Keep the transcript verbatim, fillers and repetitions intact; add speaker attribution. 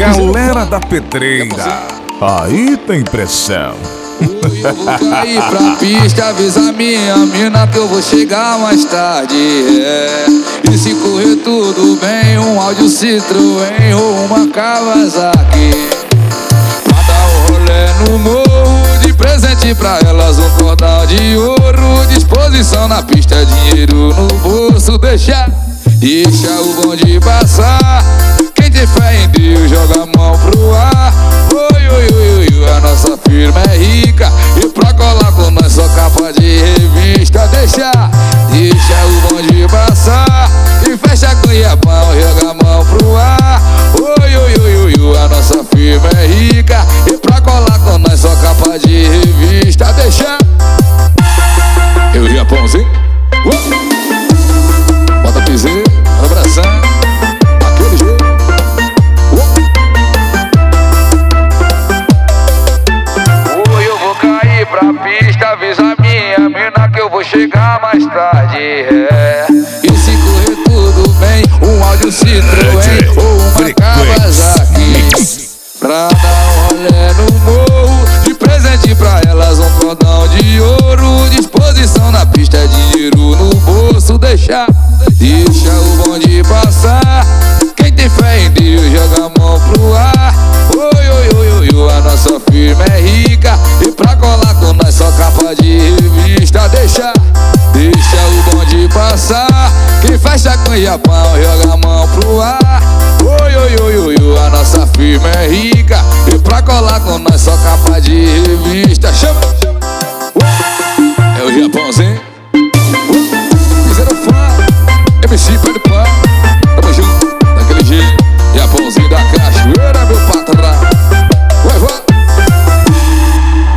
Speaker 1: Galera da Pedreira, aí tem pressão.
Speaker 2: Eu vou cair pra pista, avisa minha mina que eu vou chegar mais tarde, é. E se correr tudo bem, um Audi Citroën ou uma Kawasaki. Pra dar um rolê no morro, de presente pra elas um cordão de ouro. Disposição na pista, dinheiro no bolso, deixa, deixa o bonde passar. Quem tem fé em Deus joga a mão pro ar. Oi, oi, oi, oi, a nossa firma é rica, e pra colar com nós só capa de revista. Deixa, deixa o bonde passar, e fecha com Iapão, joga a mão pro ar. Oi, oi, oi, oi, oi, a nossa firma é rica, e pra colar com nós só capa de revista. Deixa eu Iapãozinho, uh! Bota piseiro, abração, aquele jeito. Pra pista, avisa minha mina que eu vou chegar mais tarde, é. E se correr tudo bem, um Audi Citroën ou uma Kawasaki. Pra dar um rolê no morro, de presente pra elas um cordão de ouro. Disposição na pista, dinheiro no bolso, deixa, deixa o bonde passar. Quem tem fé em Deus joga a mão pro ar. Oi, oi, oi, oi, oi, a nossa firma é rica, e pra colar com nós só capa de revista. Deixa, deixa o bonde passar. Quem fecha com Iapão joga a mão pro ar. Oi, oi, oi, oi, oi, a nossa firma é rica, e pra colar com nós só capa de revista. Chama, chama. É o Iapãozinho.